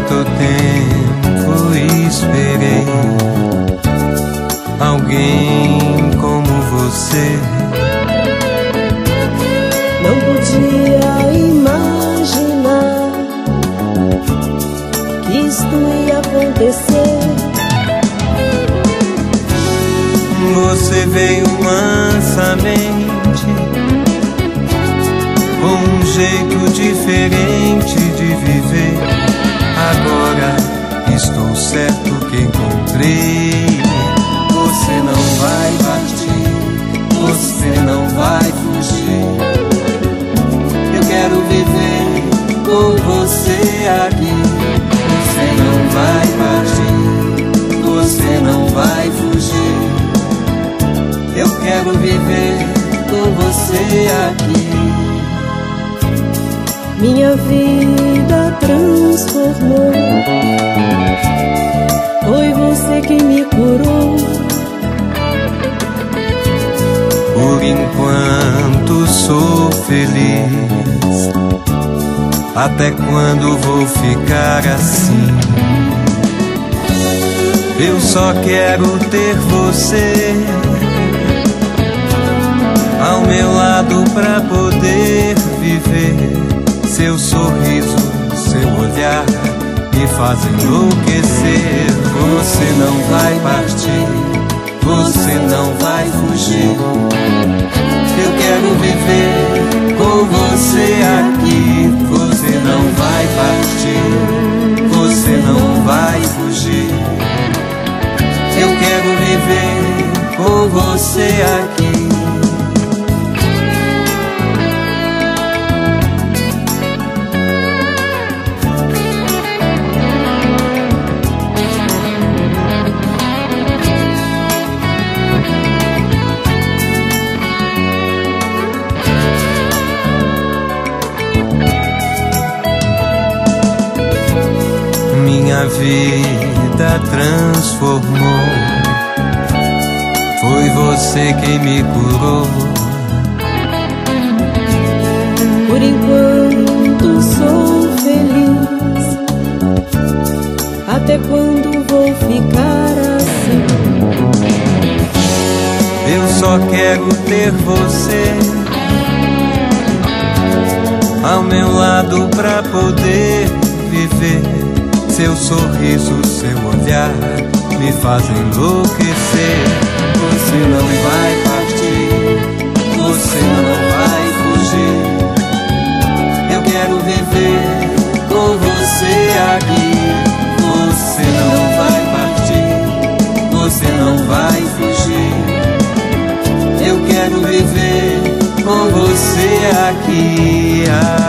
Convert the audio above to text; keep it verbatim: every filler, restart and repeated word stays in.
tanto tempo esperei alguém como você. Não podia imaginar que isto ia acontecer. Você veio mansamente, com um jeito diferente de viver. Agora estou certo que encontrei. Você não vai partir, você não vai fugir. Eu quero viver com você aqui. Você não vai partir, você não vai fugir. Eu quero viver com você aqui. Minha vida transformou. Foi você quem me curou. Por enquanto sou feliz. Até quando vou ficar assim? Eu só quero ter você ao meu lado pra poder viver. Seu sorriso, seu olhar me fazem enlouquecer. Você não vai partir, você não vai fugir. Eu quero viver com você aqui. Você não vai partir, você não vai fugir. Eu quero viver com você aqui. Minha vida transformou. Foi você quem me curou. Por enquanto sou feliz. Até quando vou ficar assim? Eu só quero ter você ao meu lado pra poder viver. Seu sorriso, seu olhar me fazem enlouquecer. Você não vai partir, você não vai fugir. Eu quero viver com você aqui. Você não vai partir, você não vai fugir. Eu quero viver com você aqui.